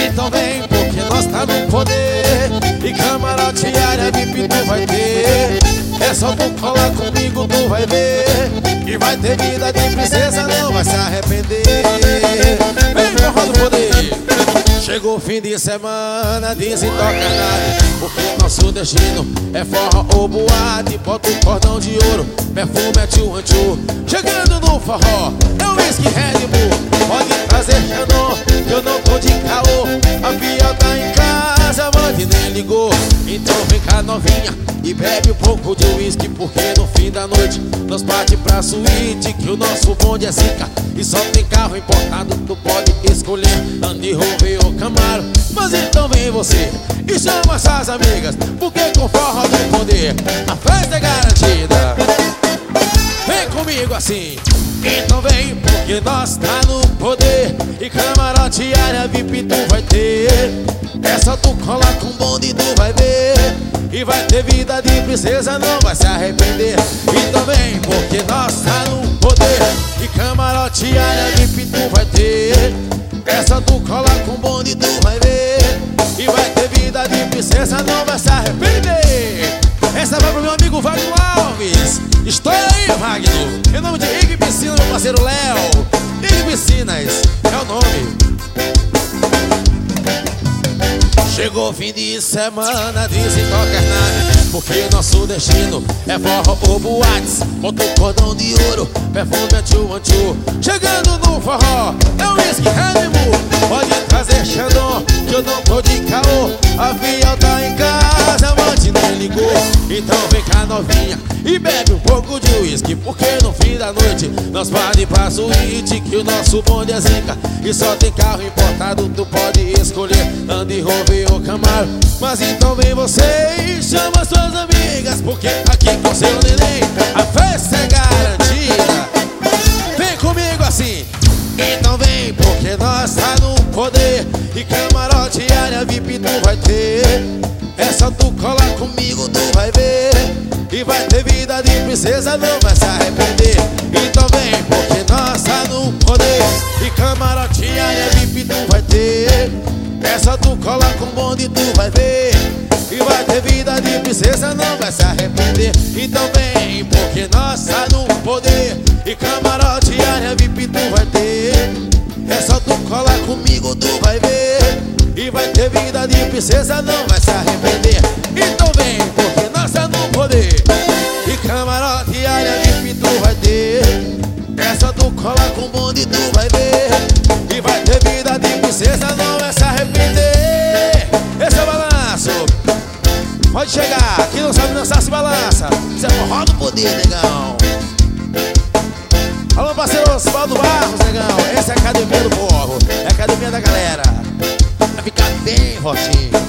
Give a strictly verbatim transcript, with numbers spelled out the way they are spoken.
Então vem, porque nós tá no poder. E camarote área V I P tu vai ter. É só tu colar comigo, tu vai ver. E vai ter vida de princesa, não vai se arrepender. Vem, forró do poder. Chegou o fim de semana, desentoca nada, porque nosso destino é forró ou boate. Bota o cordão de ouro, perfume é tchu tchu. Chegando no forró, é o whisky Red Bull. Pode trazer Xandão, que eu não tô de caô. A Fiel tá em casa, a mãe nem ligou. Então vem cá novinha e bebe um pouco de whisky, porque no fim da noite nós parte pra suíte, que o nosso bonde é zica e só tem carro importado. Tu pode escolher Land Rover ou Camaro. Mas então vem você e chama suas amigas, porque com forró do poder a festa é garantida. Vem comigo assim. Então vem, porque nós tá no poder. E camarote área V I P tu vai ter. É só tu colar com bonde, tu vai ver. E vai ter vida de princesa, não vai se arrepender. Então vem, porque nós tá no poder. E camarote área V I P tu vai ter. É só tu colar com bonde, tu vai ver. E vai ter vida de princesa, não vai se arrepender. Essa vai pro meu amigo Wagner Alves. Estou aí, Wagner. Em nome de Rig Piscina, meu parceiro Léo. Rig Piscinas é o nome. Chegou o fim de semana, desentoca nada, porque nosso destino é forró ou boates. Bota o cordão de ouro, perfume é tchu tchu. Chegando no forró, é o whisky Red Bull. Pode trazer Xandão, que eu não tô de caô. A Fiel tá em casa, a amante nem ligou. Então vem cá novinha e bebe um pouco de whisky, porque no fim da noite nós parte pra suíte, que o nosso bonde é zica e só tem carro importado. Tu pode escolher Land Rover ou Camaro. Mas então vem você e chama suas amigas, porque aqui com seu neném a festa é garantida. Vem comigo assim. Então vem, porque nós tá no poder. E camarote área V I P tu vai ter. É só tu colar comigo, tu vai ver. E vai ter vida de princesa, não vai se arrepender. Então vem, porque nós tá no poder. E camarote área V I P tu vai ter. É só tu colar com bonde, tu vai ver. E vai ter vida de princesa, não vai se arrepender. Então vem, porque nós tá no poder. E camarote área V I P tu vai ter. É só tu colar comigo, tu vai ver. E vai ter vida de princesa, não vai se arrepender. Então vem, porque nós tá no poder. E camarote área V I P tu vai ter. É só tu colar com bonde, tu vai ver. E vai ter vida de princesa, não vai se arrepender. Esse é o balanço. Pode chegar, quem não sabe dançar se balança. Isso é forró do poder, negão. Alô, parceiro Osvaldo Barros, negão. Essa é a academia do povo, é a academia da galera. Vai ficar bem, Rotinho.